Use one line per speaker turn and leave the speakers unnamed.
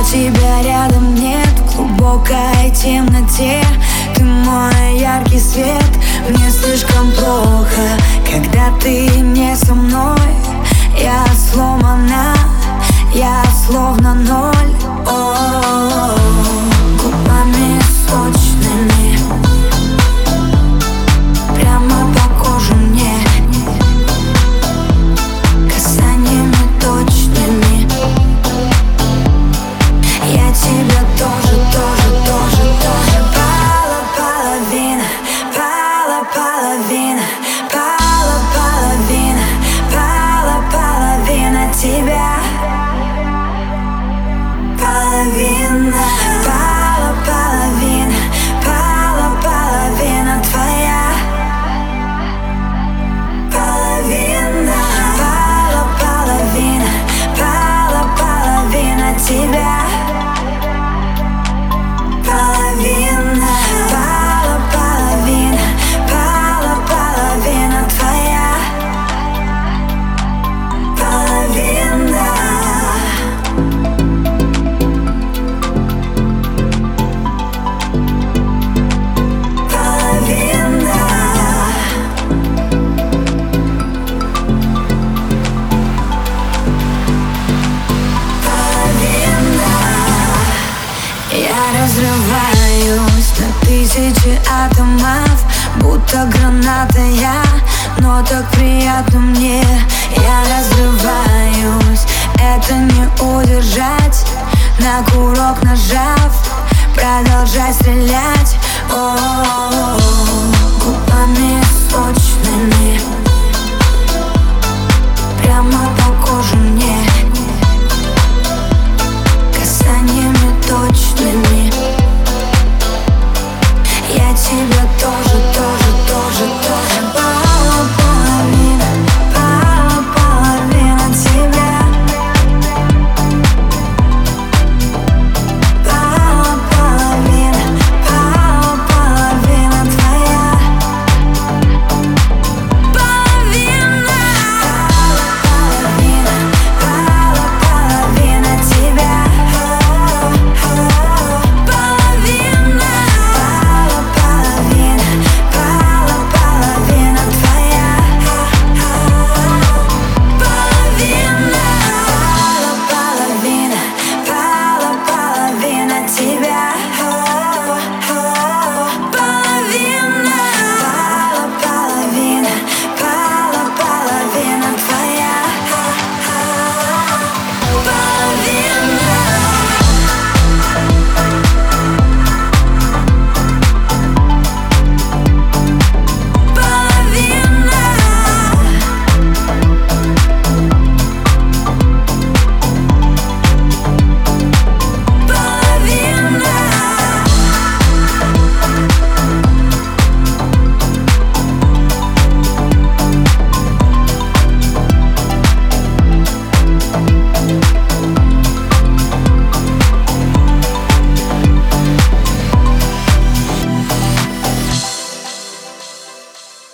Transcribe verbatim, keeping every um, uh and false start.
тебя рядом нет, в глубокой темноте. Ты мой яркий свет, мне слишком плохо, когда ты не со мной. Я сломана, я словно ноль. О-о-о. Губами сочными прямо по коже мне, касаниями точными. Я тебя тоже, тоже, тоже, тоже. Пала половина, пала половина, пала половина, пала половина тебя. Половина, пала половина, пала половина твоя. Половина, пала половина, пала половина тебя. Половина, пала половина, пала половина твоя. Половина. Я разрываюсь на тысячи атомов, будто граната я, но так приятно мне. Я разрываюсь, это не удержать, на курок нажав, продолжай стрелять.